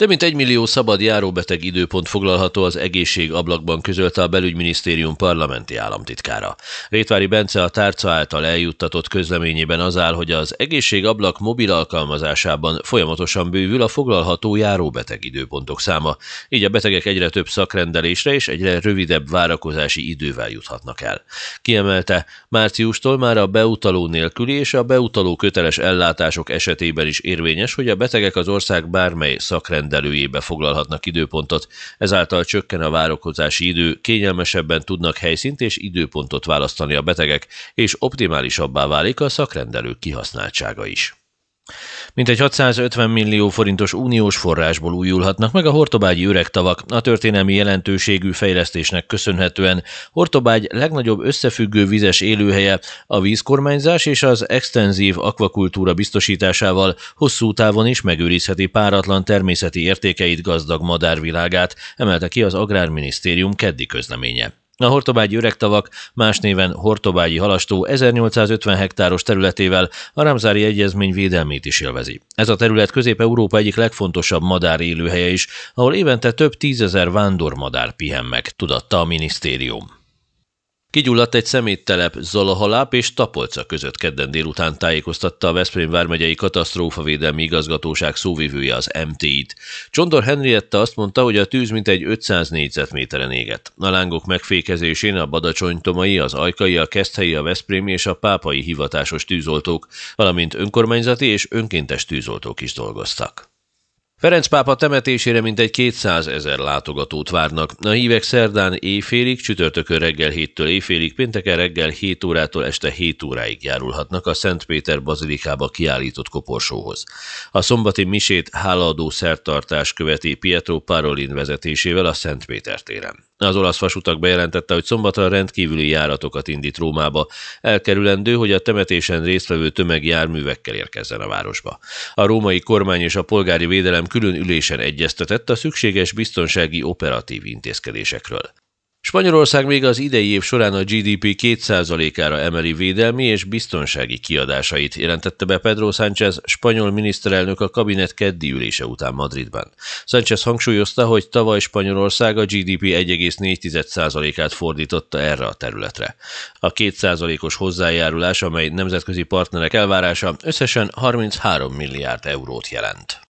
Több mint 1 millió szabad járóbeteg időpont foglalható az egészségablakban, közölte a belügyminisztérium parlamenti államtitkára. Rétvári Bence a tárca által eljuttatott közleményében az áll, hogy az egészségablak mobil alkalmazásában folyamatosan bővül a foglalható járóbeteg időpontok száma, így a betegek egyre több szakrendelésre és egyre rövidebb várakozási idővel juthatnak el. Kiemelte, márciustól már a beutaló nélküli és a beutaló köteles ellátások esetében is érvényes, hogy a betegek az ország bármely szakrendelőjébe foglalhatnak időpontot, ezáltal csökken a várakozási idő, kényelmesebben tudnak helyszínt és időpontot választani a betegek, és optimálisabbá válik a szakrendelők kihasználtsága is. Mintegy 650 millió forintos uniós forrásból újulhatnak meg a hortobágyi öregtavak. A történelmi jelentőségű fejlesztésnek köszönhetően Hortobágy legnagyobb összefüggő vizes élőhelye a vízkormányzás és az extenzív akvakultúra biztosításával hosszú távon is megőrizheti páratlan természeti értékeit, gazdag madárvilágát, emelte ki az Agrárminisztérium keddi közleménye. A hortobágyi öregtavak, más néven hortobágyi halastó 1850 hektáros területével a Ramsári Egyezmény védelmét is élvezi. Ez a terület Közép-Európa egyik legfontosabb madár élőhelye is, ahol évente több tízezer vándormadár pihen meg, tudatta a minisztérium. Kigyulladt egy szeméttelep Zalahaláp és Tapolca között kedden délután, tájékoztatta a Veszprém vármegyei katasztrófavédelmi igazgatóság szóvivője az MT-t. Csondor Henrietta azt mondta, hogy a tűz mintegy 500 négyzetméteren égett. A lángok megfékezésén a badacsonytomai, az ajkai, a keszthelyi, a veszprémi és a pápai hivatásos tűzoltók, valamint önkormányzati és önkéntes tűzoltók is dolgoztak. Ferenc pápa temetésére mintegy 200 000 látogatót várnak. A hívek szerdán éjfélig, csütörtökön reggel 7-től éjfélig, pénteken reggel 7 órától este 7 óráig járulhatnak a Szent Péter bazilikába kiállított koporsóhoz. A szombati misét hálaadó szertartás követi Pietro Parolin vezetésével a Szent Péter téren. Az olasz vasutak bejelentette, hogy szombatra rendkívüli járatokat indít Rómába, elkerülendő, hogy a temetésen résztvevő tömeg járművekkel érkezzen a városba. A római kormány és a polgári védelem külön ülésen egyeztetett a szükséges biztonsági operatív intézkedésekről. Spanyolország még az idei év során a GDP 2%-ára emeli védelmi és biztonsági kiadásait, jelentette be Pedro Sánchez spanyol miniszterelnök a kabinet keddi ülése után Madridban. Sánchez hangsúlyozta, hogy tavaly Spanyolország a GDP 1,4%-át fordította erre a területre. A 2%-os hozzájárulás, amely nemzetközi partnerek elvárása, összesen 33 milliárd eurót jelent.